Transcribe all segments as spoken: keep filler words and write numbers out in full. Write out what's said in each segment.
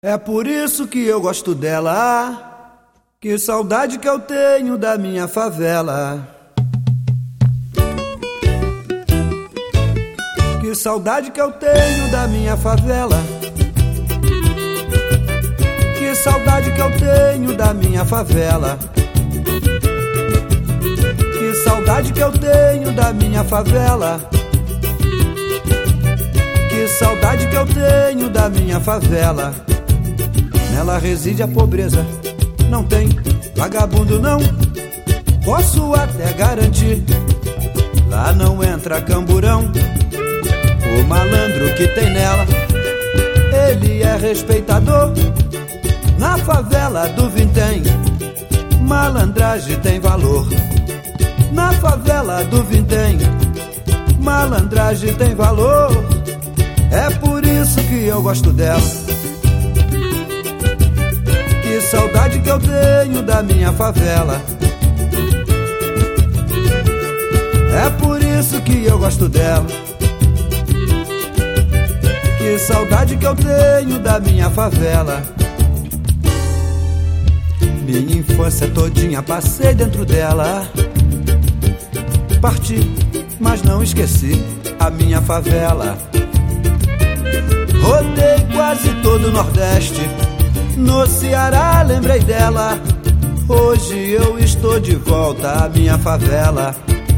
É por isso que eu gosto dela. Que saudade que eu tenho da minha favela. Que saudade que eu tenho da minha favela. Que saudade que eu tenho da minha favela. Que saudade que eu tenho da minha favela. Que saudade que eu tenho da minha favela. Nela reside a pobreza, não tem vagabundo não, posso até garantir. Lá não entra camburão, o malandro que tem nela, ele é respeitador. Na favela do Vintém, malandragem tem valor. Na favela do Vintém, malandragem tem valor. É por isso que eu gosto dela. Que saudade que eu tenho da minha favela. É por isso que eu gosto dela. Que saudade que eu tenho da minha favela. Minha infância todinha passei dentro dela. Parti, mas não esqueci a minha favela. Rodei quase todo o Nordeste. No Ceará lembrei dela. Hoje eu estou de volta à minha favela.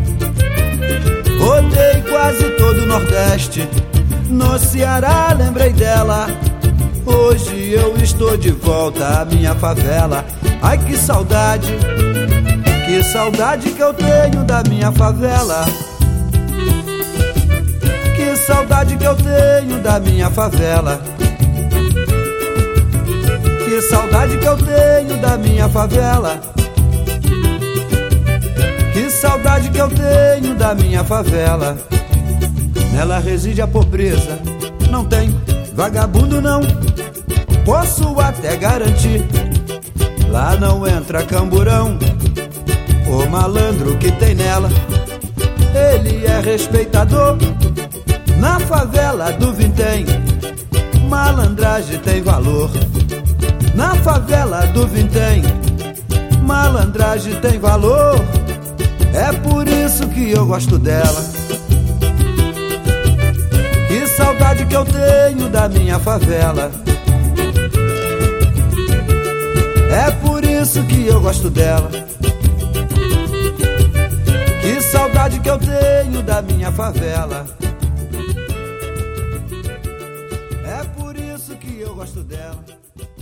Rodei quase todo o Nordeste. No Ceará lembrei dela. Hoje eu estou de volta à minha favela. Ai que saudade, que saudade que eu tenho da minha favela. Que saudade que eu tenho da minha favela. Que saudade que eu tenho da minha favela. Que saudade que eu tenho da minha favela. Nela reside a pobreza, não tem vagabundo não, posso até garantir. Lá não entra camburão, o malandro que tem nela, ele é respeitador. Na favela do Vintém, malandragem tem valor. Na favela do Vintém, malandragem tem valor. É por isso que eu gosto dela. Que saudade que eu tenho da minha favela. É por isso que eu gosto dela. Que saudade que eu tenho da minha favela. É por isso que eu gosto dela.